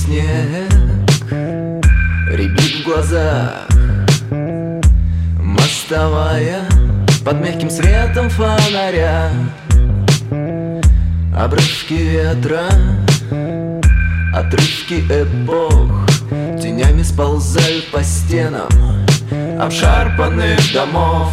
снег рябит в глазах. Мостовая под мягким светом фонаря. Обрывки ветра, отрывки эпох тенями сползают по стенам обшарпанных домов.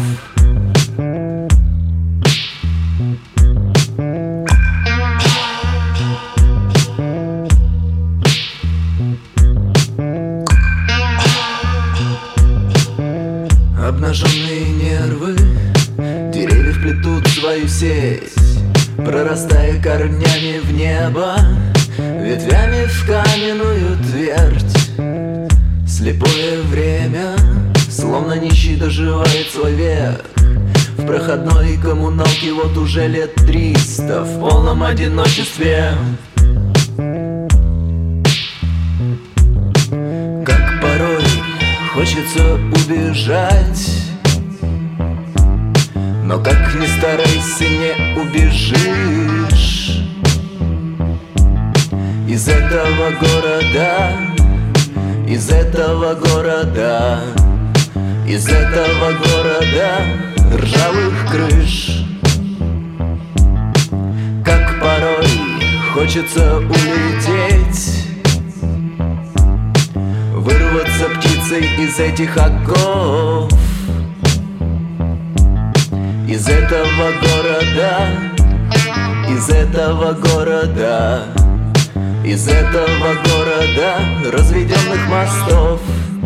Обнаженные нервы деревьев плетут свою сеть, прорастая корнями в небо, ветвями в каменную твердь. Слепое время, словно нищий, доживает свой век в проходной коммуналке вот уже лет 300 в полном одиночестве. Как порой хочется убежать, но как ни старайся, не убежишь из этого города, из этого города, из этого города ржавых крыш. Как порой хочется улететь, вырваться птицей из этих оков, из этого города, из этого города, из этого города разведенных мостов.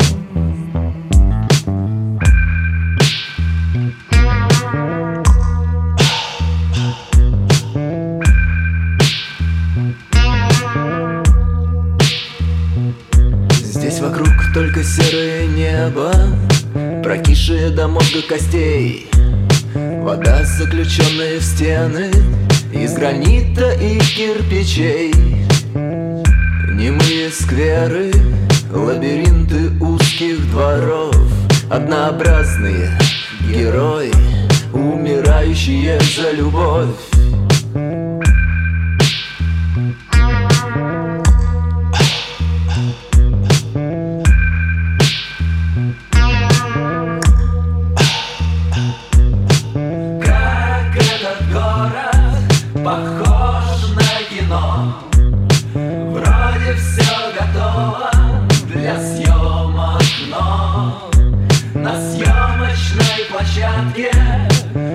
Здесь вокруг только серое небо, прокисшее до мозга костей. Вода, заключенная в стены из гранита и кирпичей. Немые скверы, лабиринты узких дворов, однообразные герои, умирающие за любовь. Похож на кино. Вроде все готово для съемок, но на съемочной площадке